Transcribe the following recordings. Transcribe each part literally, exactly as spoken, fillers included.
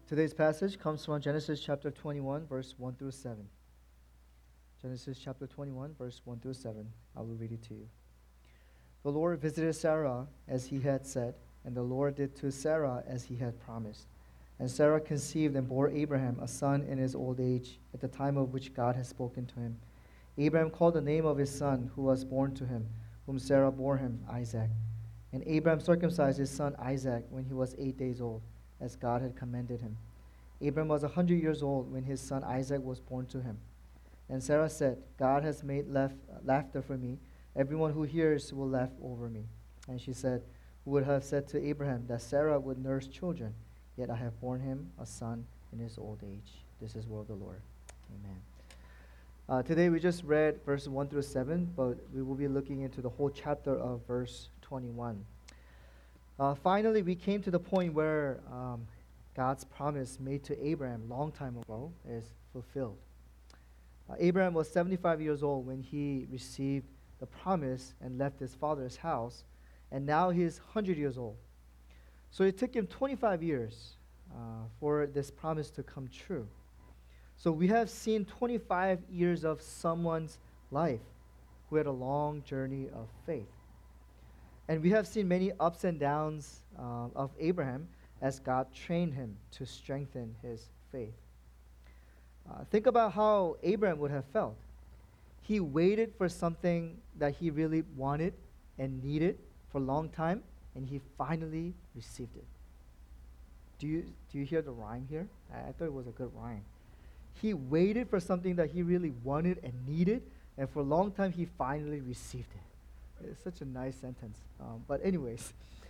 Today's passage comes from Genesis chapter twenty-one, verse one through seven. Genesis chapter twenty-one, verse one through seven. I will read it to you. The Lord visited Sarah as he had said, and the Lord did to Sarah as he had promised. And Sarah conceived and bore Abraham a son in his old age, at the time of which God had spoken to him. Abraham called the name of his son who was born to him, whom Sarah bore him, Isaac. And Abraham circumcised his son Isaac when he was eight days old, as God had commanded him. Abraham was a hundred years old when his son Isaac was born to him. And Sarah said, God has made laugh, laughter for me. Everyone who hears will laugh over me. And she said, who would have said to Abraham that Sarah would nurse children? Yet I have borne him a son in his old age. This is the word of the Lord. Amen. Uh, today we just read verses one through seven, but we will be looking into the whole chapter of verse twenty-one. Uh, finally, we came to the point where um, God's promise made to Abraham a long time ago is fulfilled. Uh, Abraham was seventy-five years old when he received the promise and left his father's house, and now he is one hundred years old. So it took him twenty-five years uh, for this promise to come true. So we have seen twenty-five years of someone's life who had a long journey of faith. And we have seen many ups and downs uh, of Abraham as God trained him to strengthen his faith. Uh, think about how Abraham would have felt. He waited for something that he really wanted and needed for a long time, and he finally received it. Do you, do you hear the rhyme here? I, I thought it was a good rhyme. He waited for something that he really wanted and needed, and for a long time he finally received it. It's such a nice sentence. Um, but anyways,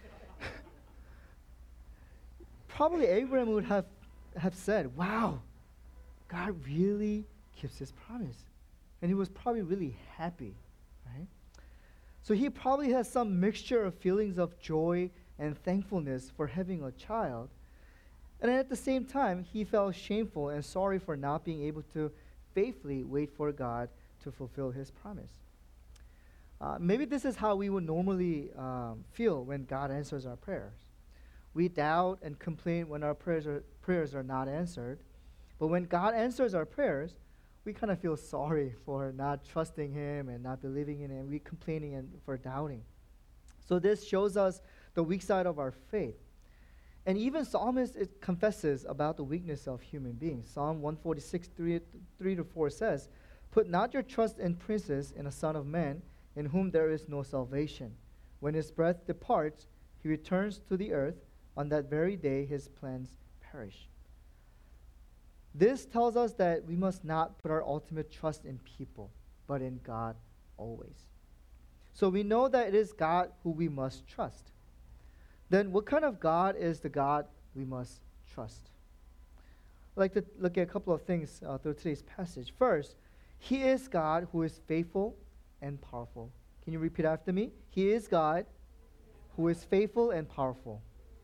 probably Abraham would have, have said, wow, God really keeps his promise. And he was probably really happy, right? So he probably has some mixture of feelings of joy and thankfulness for having a child. And at the same time, he felt shameful and sorry for not being able to faithfully wait for God to fulfill his promise. Uh, maybe this is how we would normally um, feel when God answers our prayers. We doubt and complain when our prayers are, prayers are not answered. But when God answers our prayers, we kind of feel sorry for not trusting him and not believing in him. We complaining and for doubting. So this shows us the weak side of our faith. And even Psalmist it confesses about the weakness of human beings. Psalm one forty-six, three to four says, put not your trust in princes, in a son of man, in whom there is no salvation. When his breath departs, he returns to the earth. On that very day, his plans perish. This tells us that we must not put our ultimate trust in people, but in God always. So we know that it is God who we must trust. Then what kind of God is the God we must trust? I'd like to look at a couple of things uh, through today's passage. First, he is God who is faithful and powerful. Can you repeat after me? He is God who is faithful and powerful.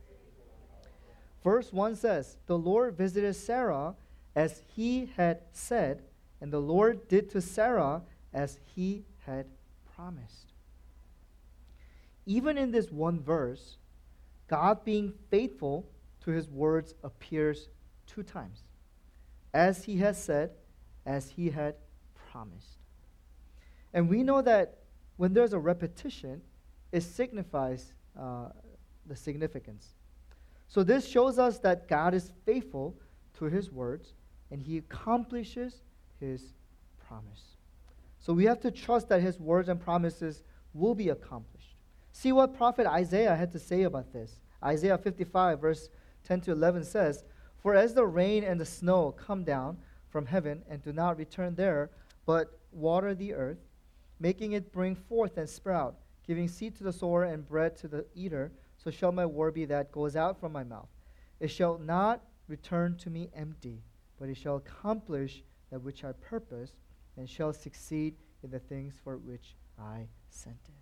Verse one says, the Lord visited Sarah as he had said, and the Lord did to Sarah as he had promised. Even in this one verse, God being faithful to his words appears two times. As he has said, as he had promised. And we know that when there's a repetition, it signifies uh, the significance. So this shows us that God is faithful to his words, and he accomplishes his promise. So we have to trust that his words and promises will be accomplished. See what prophet Isaiah had to say about this. Isaiah fifty-five, verse ten to eleven says, for as the rain and the snow come down from heaven and do not return there, but water the earth, making it bring forth and sprout, giving seed to the sower and bread to the eater, so shall my word be that goes out from my mouth. It shall not return to me empty, but it shall accomplish that which I purpose, and shall succeed in the things for which I sent it.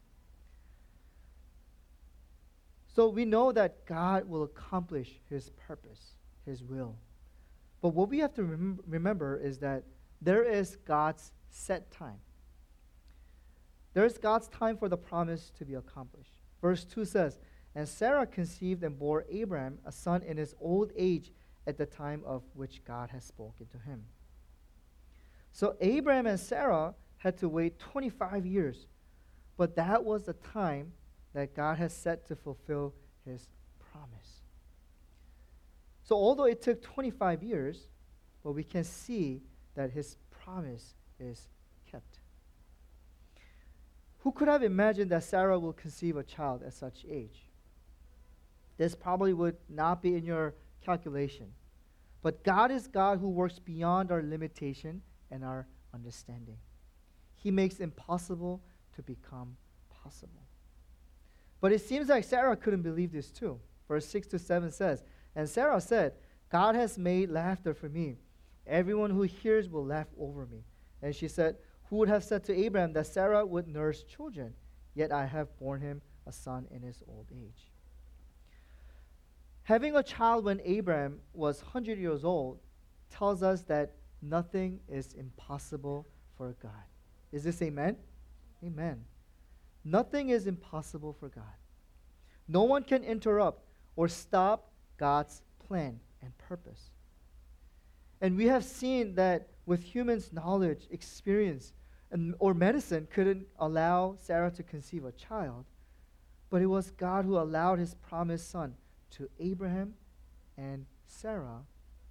So we know that God will accomplish his purpose, his will. But what we have to rem- remember is that there is God's set time. There is God's time for the promise to be accomplished. Verse two says, and Sarah conceived and bore Abraham a son in his old age, at the time of which God has spoken to him. So Abraham and Sarah had to wait twenty-five years, but that was the time that God has set to fulfill his promise. So although it took twenty-five years, but we can see that his promise is kept. Who could have imagined that Sarah will conceive a child at such age? This probably would not be in your calculation. But God is God who works beyond our limitation and our understanding. He makes impossible to become possible. But it seems like Sarah couldn't believe this too. Verse six to seven says, "And Sarah said, 'God has made laughter for me. Everyone who hears will laugh over me.' And she said, 'Who would have said to Abraham that Sarah would nurse children? Yet I have borne him a son in his old age.'" Having a child when Abraham was one hundred years old tells us that nothing is impossible for God. Is this amen? Amen. Nothing is impossible for God. No one can interrupt or stop God's plan and purpose. And we have seen that with humans' knowledge, experience, and, or medicine couldn't allow Sarah to conceive a child, but it was God who allowed his promised son to Abraham and Sarah.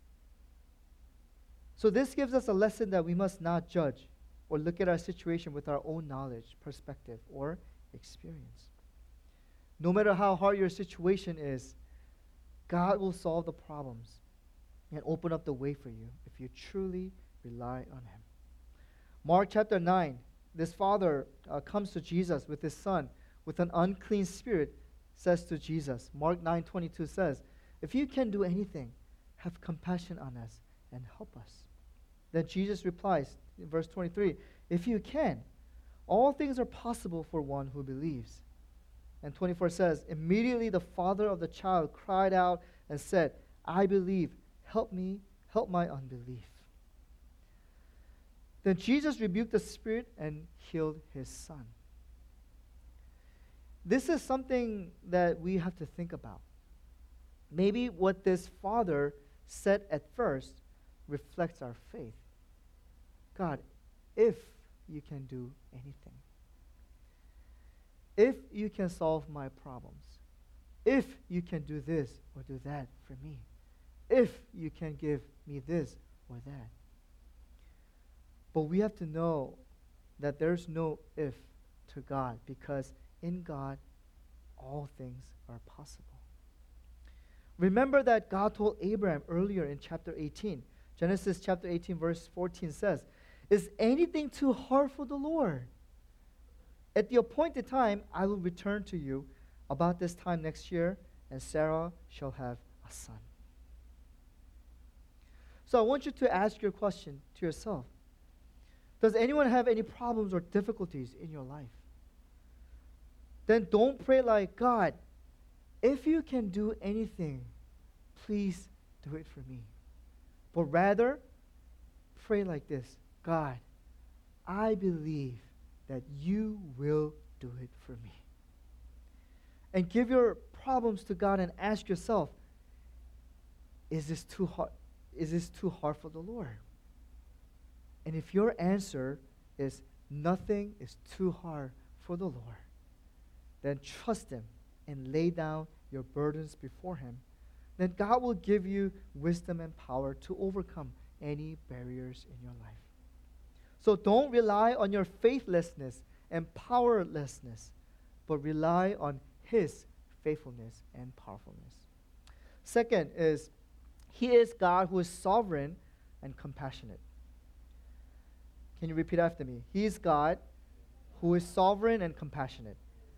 So this gives us a lesson that we must not judge or look at our situation with our own knowledge, perspective, or experience. No matter how hard your situation is, God will solve the problems and open up the way for you if you truly rely on him. Mark chapter nine, this father uh, comes to Jesus with his son with an unclean spirit, says to Jesus, Mark nine twenty-two says, "If you can do anything, have compassion on us and help us." Then Jesus replies in verse twenty-three, "If you can, all things are possible for one who believes." And twenty-four says, "Immediately the father of the child cried out and said, 'I believe, help me, help my unbelief.'" Then Jesus rebuked the spirit and healed his son. This is something that we have to think about. Maybe what this father said at first reflects our faith. God, if you can do anything, if you can solve my problems, if you can do this or do that for me, if you can give me this or that. But we have to know that there's no if to God, because in God, all things are possible. Remember that God told Abraham earlier in chapter eighteen, Genesis chapter eighteen, verse fourteen says, "Is anything too hard for the Lord? At the appointed time, I will return to you about this time next year, and Sarah shall have a son." So I want you to ask your question to yourself. Does anyone have any problems or difficulties in your life? Then don't pray like, "God, if you can do anything, please do it for me." But rather, pray like this: "God, I believe that you will do it for me." And give your problems to God and ask yourself, is this too hard? Is this too hard for the Lord? And if your answer is nothing is too hard for the Lord, then trust him and lay down your burdens before him. Then God will give you wisdom and power to overcome any barriers in your life. So don't rely on your faithlessness and powerlessness, but rely on his faithfulness and powerfulness. Second is, he is God who is sovereign and compassionate. Can you repeat after me? He is God who is sovereign and compassionate.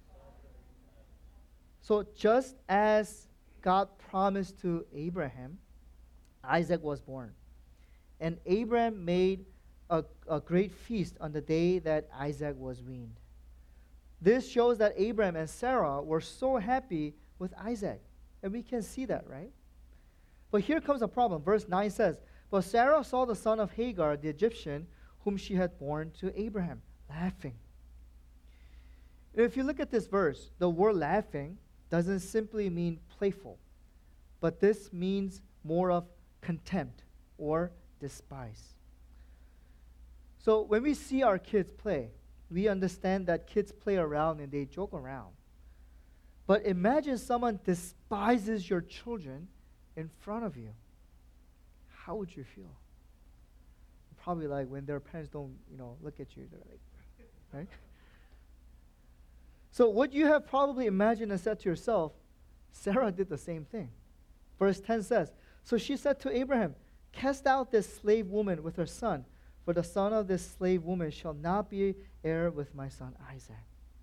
So just as God promised to Abraham, Isaac was born. And Abraham made a, a great feast on the day that Isaac was weaned. This shows that Abraham and Sarah were so happy with Isaac. And we can see that, right? But here comes a problem. Verse nine says, "But Sarah saw the son of Hagar, the Egyptian, whom she had borne to Abraham, laughing." If you look at this verse, the word laughing doesn't simply mean playful, but this means more of contempt or despise. So when we see our kids play, we understand that kids play around and they joke around. But imagine someone despises your children in front of you. How would you feel? Probably like when their parents don't, you know, look at you, they're like, right? So what you have probably imagined and said to yourself, Sarah did the same thing. Verse ten says, so she said to Abraham, cast out this slave woman with her son, for the son of this slave woman shall not be heir with my son Isaac.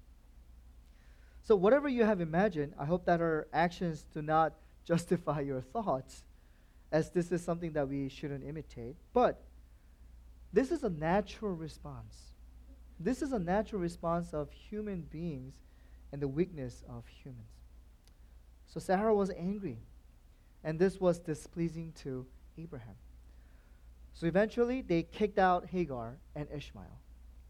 So whatever you have imagined, I hope that our actions do not justify your thoughts, as this is something that we shouldn't imitate. But this is a natural response. This is a natural response of human beings and the weakness of humans. So Sarah was angry, and this was displeasing to Abraham. So eventually, they kicked out Hagar and Ishmael.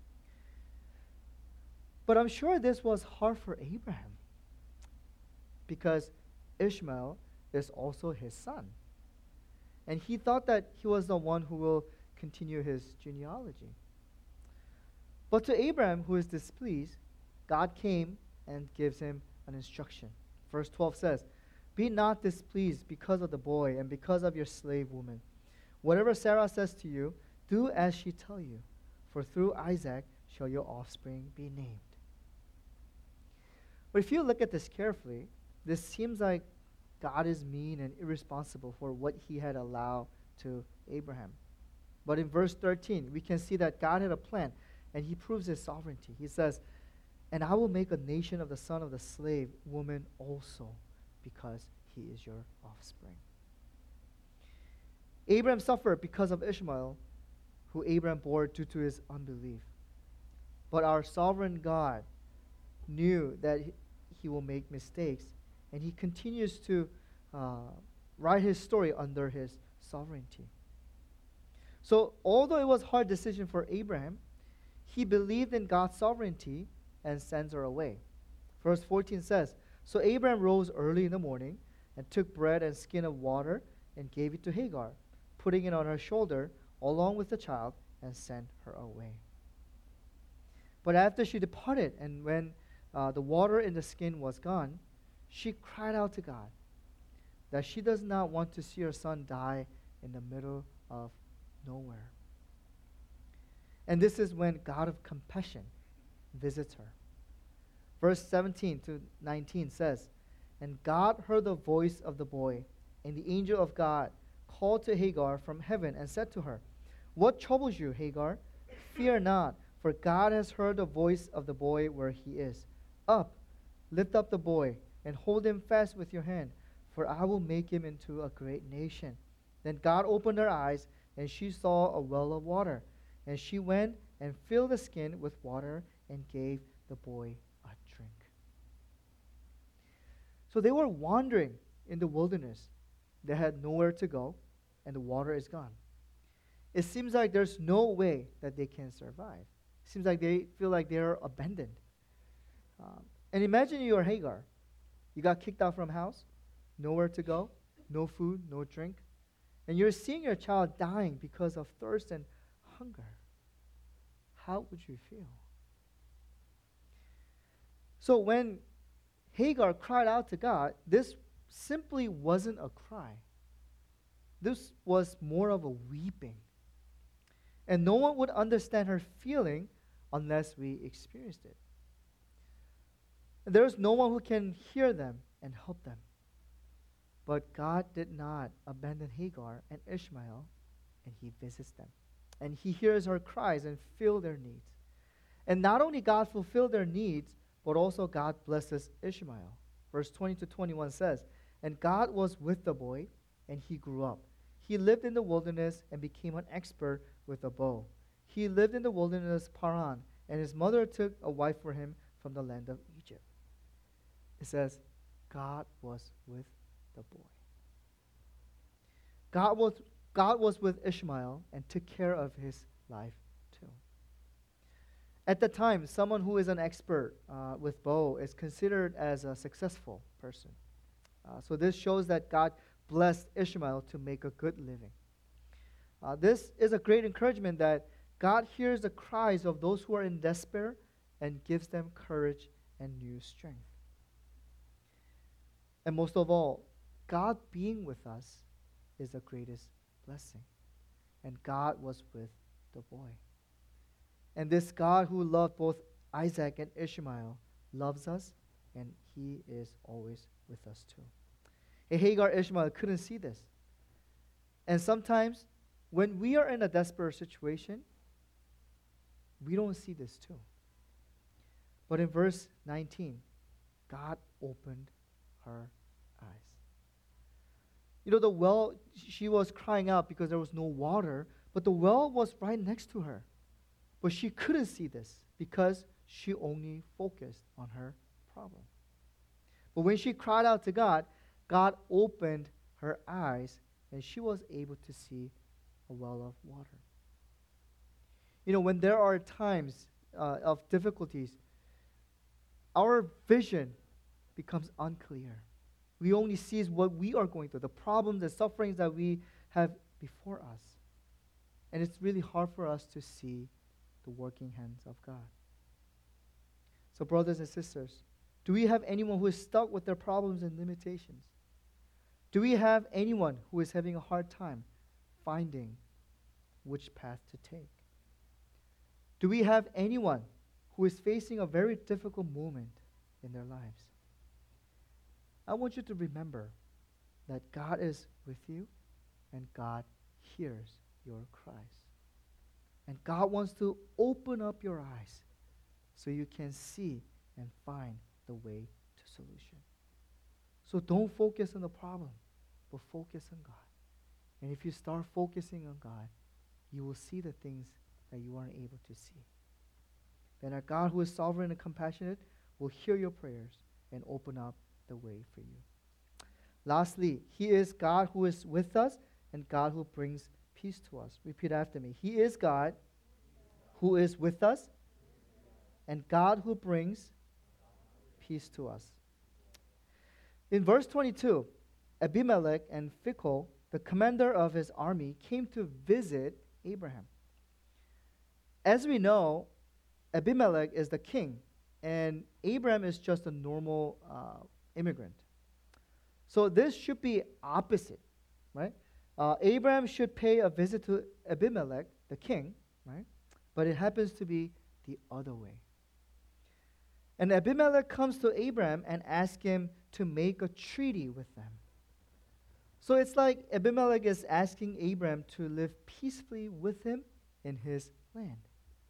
But I'm sure this was hard for Abraham, because Ishmael is also his son. And he thought that he was the one who will continue his genealogy. But to Abraham, who is displeased, God came and gives him an instruction. Verse twelve says, be not displeased because of the boy and because of your slave woman. Whatever Sarah says to you, do as she tell you, for through Isaac shall your offspring be named. But if you look at this carefully, this seems like God is mean and irresponsible for what he had allowed to Abraham. But in verse thirteen, we can see that God had a plan, and he proves his sovereignty. He says, and I will make a nation of the son of the slave woman also, because he is your offspring. Abraham suffered because of Ishmael, who Abraham bore due to his unbelief. But our sovereign God knew that he will make mistakes, and he continues to uh, write his story under his sovereignty. So although it was a hard decision for Abraham, he believed in God's sovereignty and sends her away. Verse fourteen says, so Abraham rose early in the morning and took bread and skin of water and gave it to Hagar, putting it on her shoulder along with the child, and sent her away. But after she departed, and when uh, the water in the skin was gone, she cried out to God that she does not want to see her son die in the middle of nowhere. And this is when God of compassion visits her. Verse seventeen to nineteen says, and God heard the voice of the boy, and the angel of God called to Hagar from heaven and said to her, what troubles you, Hagar? Fear not, for God has heard the voice of the boy where he is. Up, lift up the boy, and hold him fast with your hand, for I will make him into a great nation. Then God opened her eyes, and she saw a well of water. And she went and filled the skin with water and gave the boy a drink. So they were wandering in the wilderness. They had nowhere to go, and the water is gone. It seems like there's no way that they can survive. It seems like they feel like they're abandoned. Um, and imagine you're Hagar. You got kicked out from house, nowhere to go, no food, no drink. And you're seeing your child dying because of thirst and hunger. How would you feel? So when Hagar cried out to God, this simply wasn't a cry. This was more of a weeping. And no one would understand her feeling unless we experienced it. And there is no one who can hear them and help them. But God did not abandon Hagar and Ishmael, and he visits them. And he hears her cries and fills their needs. And not only God fulfilled their needs, but also God blesses Ishmael. Verse twenty to twenty-one says, and God was with the boy, and he grew up. He lived in the wilderness and became an expert with a bow. He lived in the wilderness Paran, and his mother took a wife for him from the land of Egypt. It says, God was with the boy. God was, God was with Ishmael and took care of his life too. At the time, someone who is an expert uh, with bow is considered as a successful person. Uh, so this shows that God blessed Ishmael to make a good living. Uh, this is a great encouragement that God hears the cries of those who are in despair and gives them courage and new strength. And most of all, God being with us is the greatest blessing. And God was with the boy. And this God who loved both Isaac and Ishmael loves us, and he is always with us too. And Hagar Ishmael couldn't see this. And sometimes when we are in a desperate situation, we don't see this too. But in verse nineteen, God opened her eyes. You know, the well, she was crying out because there was no water, but the well was right next to her. But she couldn't see this because she only focused on her problem. But when she cried out to God, God opened her eyes and she was able to see a well of water. You know, when there are times uh, of difficulties, our vision becomes unclear. We only see what we are going through, the problems, the sufferings that we have before us. And it's really hard for us to see the working hands of God. So, brothers and sisters, do we have anyone who is stuck with their problems and limitations? Do we have anyone who is having a hard time finding which path to take? Do we have anyone who is facing a very difficult moment in their lives? I want you to remember that God is with you and God hears your cries. And God wants to open up your eyes so you can see and find the way to solution. So don't focus on the problem, but focus on God. And if you start focusing on God, you will see the things that you aren't able to see. Then our God who is sovereign and compassionate will hear your prayers and open up the way for you. Lastly, He is God who is with us and God who brings peace to us. Repeat after me. He is God who is with us and God who brings peace to us. In verse twenty-two, Abimelech and Phicol, the commander of his army, came to visit Abraham. As we know, Abimelech is the king, and Abraham is just a normal uh, immigrant. So this should be opposite, right? Uh, Abraham should pay a visit to Abimelech, the king, right? But it happens to be the other way. And Abimelech comes to Abraham and asks him to make a treaty with them. So it's like Abimelech is asking Abraham to live peacefully with him in his land.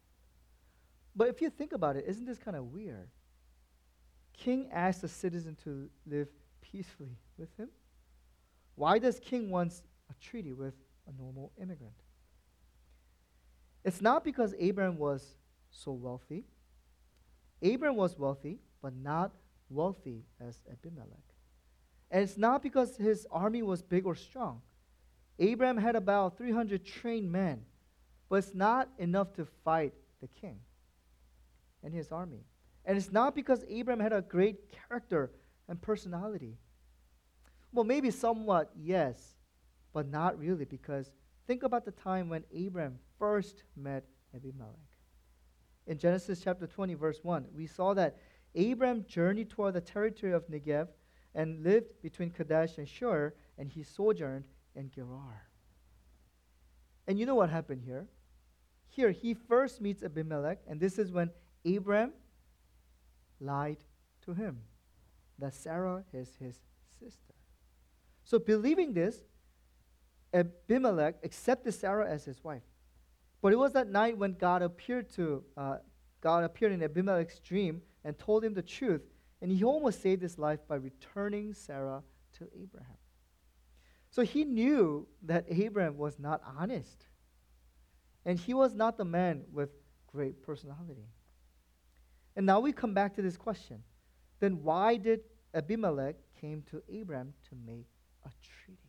But if you think about it, isn't this kind of weird? King asks a citizen to live peacefully with him. Why does king want a treaty with a normal immigrant? It's not because Abraham was so wealthy. Abraham was wealthy, but not wealthy as Abimelech. And it's not because his army was big or strong. Abraham had about three hundred trained men, but it's not enough to fight the king and his army. And it's not because Abraham had a great character and personality. Well, maybe somewhat, yes, but not really, because think about the time when Abraham first met Abimelech. In Genesis chapter twenty, verse one, we saw that Abraham journeyed toward the territory of Negev and lived between Kadesh and Shur, and he sojourned in Gerar. And you know what happened here? Here, he first meets Abimelech, and this is when Abraham lied to him that Sarah is his sister. So believing this, Abimelech accepted Sarah as his wife. But it was that night when God appeared to uh, God appeared in Abimelech's dream and told him the truth, and he almost saved his life by returning Sarah to Abraham. So he knew that Abraham was not honest, and he was not the man with great personality. And now we come back to this question. Then why did Abimelech came to Abraham to make a treaty?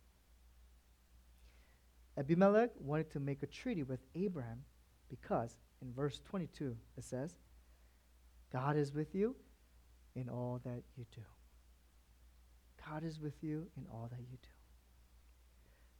Abimelech wanted to make a treaty with Abraham because in verse twenty-two it says, God is with you in all that you do. God is with you in all that you do.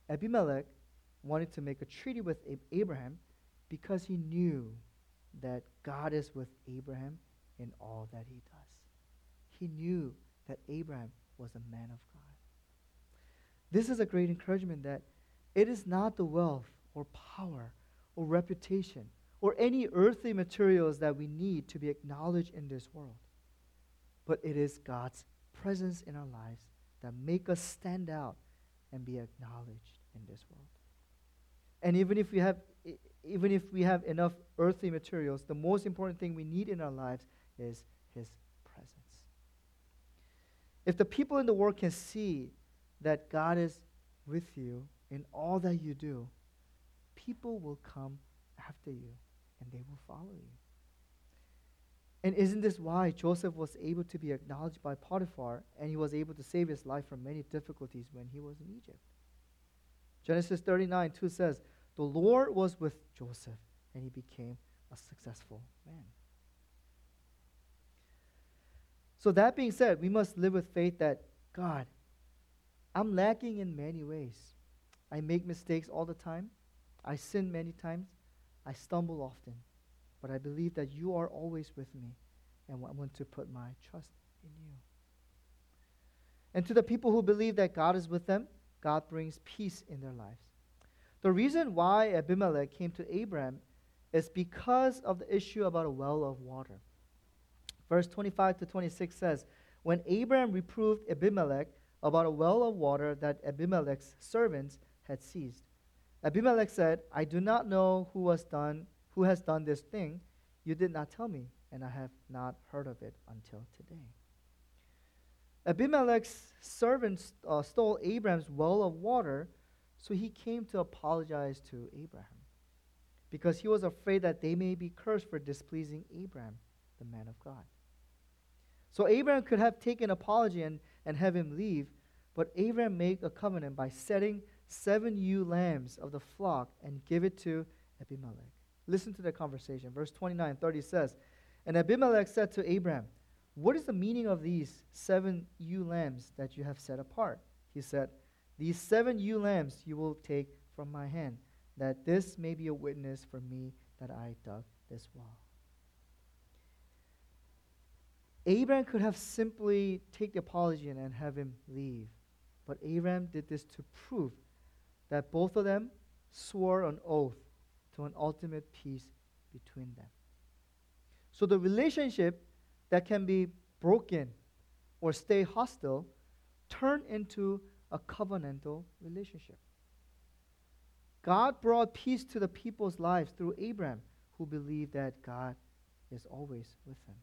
Abimelech wanted to make a treaty with Ab- Abraham because he knew that God is with Abraham in all that he does. He knew that Abraham was a man of God. This is a great encouragement that it is not the wealth or power or reputation or any earthly materials that we need to be acknowledged in this world, but it is God's presence in our lives that make us stand out and be acknowledged in this world. And even if we have even if we have enough earthly materials, the most important thing we need in our lives is his presence. If the people in the world can see that God is with you in all that you do, people will come after you and they will follow you. And isn't this why Joseph was able to be acknowledged by Potiphar and he was able to save his life from many difficulties when he was in Egypt? Genesis thirty-nine two says, "The Lord was with Joseph and he became a successful man." So that being said, we must live with faith that, God, I'm lacking in many ways. I make mistakes all the time. I sin many times. I stumble often. But I believe that you are always with me, and I want to put my trust in you. And to the people who believe that God is with them, God brings peace in their lives. The reason why Abimelech came to Abraham is because of the issue about a well of water. Verse twenty-five to twenty-six says, "When Abraham reproved Abimelech about a well of water that Abimelech's servants had seized, Abimelech said, 'I do not know who has done who has done this thing. You did not tell me, and I have not heard of it until today.'" Abimelech's servants uh, stole Abraham's well of water, so he came to apologize to Abraham because he was afraid that they may be cursed for displeasing Abraham, the man of God. So Abraham could have taken apology and, and have him leave, but Abraham made a covenant by setting seven ewe lambs of the flock and give it to Abimelech. Listen to the conversation. Verse twenty-nine and thirty says, "And Abimelech said to Abraham, 'What is the meaning of these seven ewe lambs that you have set apart?' He said, 'These seven ewe lambs you will take from my hand, that this may be a witness for me that I dug this well.'" Abraham could have simply take the apology and have him leave. But Abraham did this to prove that both of them swore an oath to an ultimate peace between them. So the relationship that can be broken or stay hostile turn into a covenantal relationship. God brought peace to the people's lives through Abraham, who believed that God is always with them.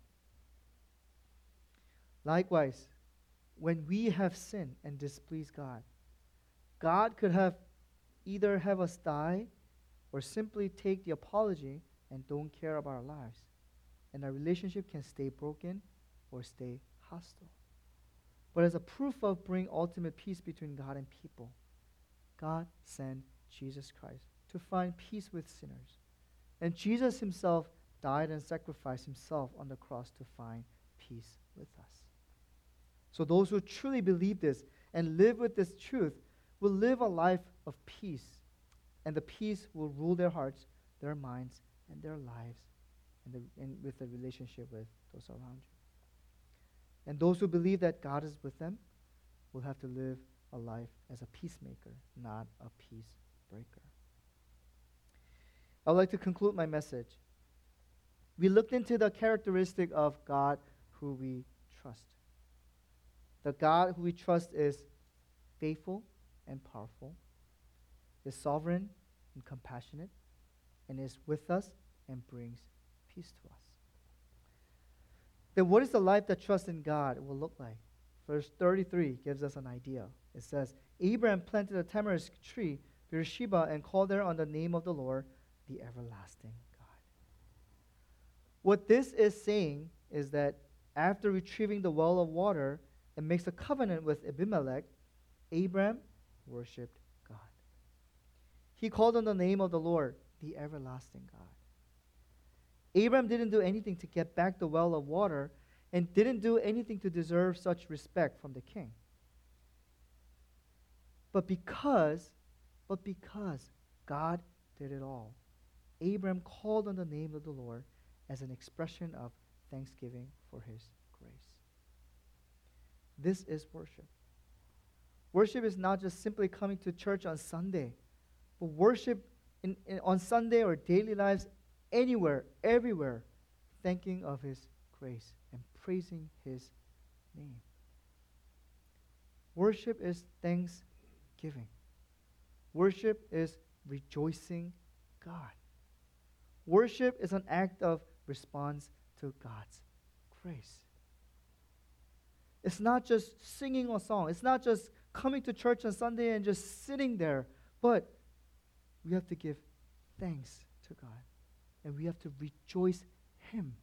Likewise, when we have sinned and displeased God, God could have either have us die or simply take the apology and don't care about our lives. And our relationship can stay broken or stay hostile. But as a proof of bringing ultimate peace between God and people, God sent Jesus Christ to find peace with sinners. And Jesus himself died and sacrificed himself on the cross to find peace with us. So those who truly believe this and live with this truth will live a life of peace. And the peace will rule their hearts, their minds, and their lives, and, the, and with the relationship with those around you. And those who believe that God is with them will have to live a life as a peacemaker, not a peace breaker. I would like to conclude my message. We looked into the characteristic of God who we trust. The God who we trust is faithful and powerful, is sovereign and compassionate, and is with us and brings peace to us. Then what is the life that trusts in God will look like? Verse thirty-three gives us an idea. It says, "Abraham planted a tamarisk tree, Beersheba, and called there on the name of the Lord, the everlasting God." What this is saying is that after retrieving the well of water and makes a covenant with Abimelech, Abraham worshipped God. He called on the name of the Lord, the everlasting God. Abraham didn't do anything to get back the well of water and didn't do anything to deserve such respect from the king. But because but because God did it all. Abram called on the name of the Lord as an expression of thanksgiving for his grace. This is worship. Worship is not just simply coming to church on Sunday, but worship in, in, on Sunday or daily lives, anywhere, everywhere, thanking of his grace and praising his name. Worship is thanksgiving. Worship is rejoicing God. Worship is an act of response to God's grace. It's not just singing a song. It's not just coming to church on Sunday and just sitting there, but we have to give thanks to God, and we have to rejoice him,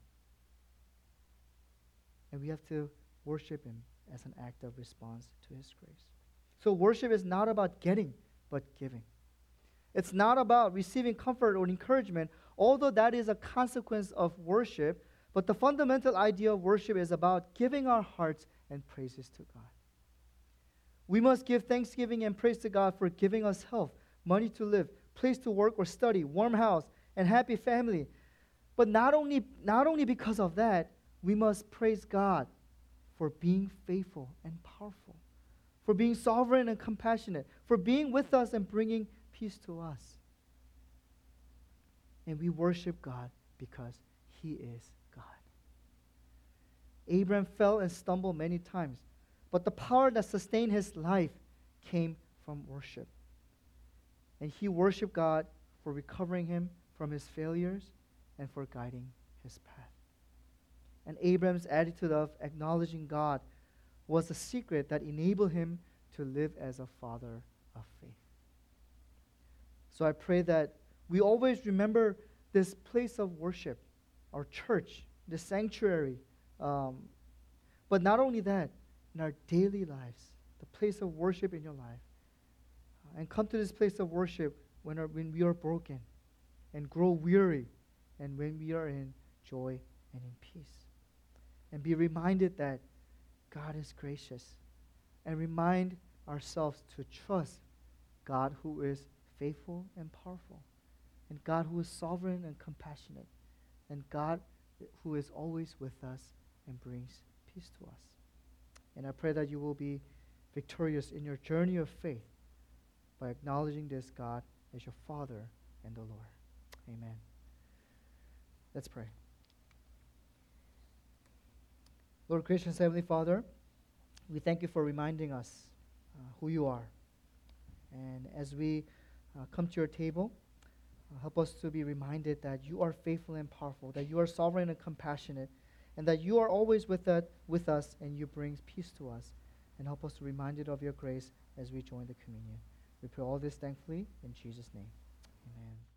and we have to worship him as an act of response to his grace. So worship is not about getting, but giving. It's not about receiving comfort or encouragement, although that is a consequence of worship, but the fundamental idea of worship is about giving our hearts and praises to God. We must give thanksgiving and praise to God for giving us health, money to live, place to work or study, warm house, and happy family. But not only, not only because of that, we must praise God for being faithful and powerful, for being sovereign and compassionate, for being with us and bringing peace to us. And we worship God because he is God. Abram fell and stumbled many times, but the power that sustained his life came from worship. And he worshiped God for recovering him from his failures and for guiding his path. And Abram's attitude of acknowledging God was the secret that enabled him to live as a father of faith. So I pray that we always remember this place of worship, our church, the sanctuary. Um, but not only that, in our daily lives, the place of worship in your life. Uh, and come to this place of worship when, our, when we are broken and grow weary, and when we are in joy and in peace. And be reminded that God is gracious. And remind ourselves to trust God who is faithful and powerful. And God who is sovereign and compassionate. And God who is always with us and brings peace to us. And I pray that you will be victorious in your journey of faith by acknowledging this God as your Father and the Lord. Amen. Let's pray. Lord, gracious Heavenly Father, we thank you for reminding us uh, who you are. And as we uh, come to your table, uh, help us to be reminded that you are faithful and powerful, that you are sovereign and compassionate, and that you are always with, that, with us and you bring peace to us. And help us to be reminded of your grace as we join the communion. We pray all this thankfully in Jesus' name. Amen.